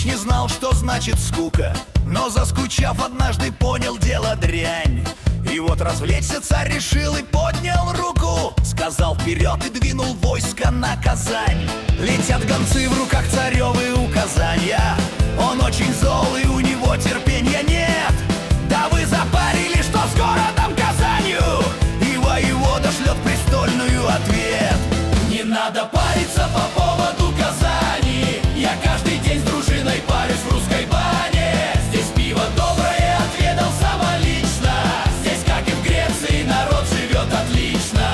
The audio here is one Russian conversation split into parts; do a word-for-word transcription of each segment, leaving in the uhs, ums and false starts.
не знал, что значит скука, но заскучав однажды понял дело дрянь. И вот развлечься царь решил и поднял руку, сказал вперед и двинул войско на Казань. Летят гонцы, в руках царевы указания, он очень зол и у него терпения нет. Да вы запарили, что с городом Казанью, и воевода шлет престольную ответ. Не надо париться по поводу Казани, я каждый день с дружиной парюсь в русской бане. Здесь пиво доброе отведал самолично, здесь, как и в Греции, народ живет отлично.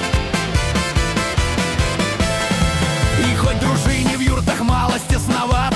И хоть дружине в юртах малость тесновато,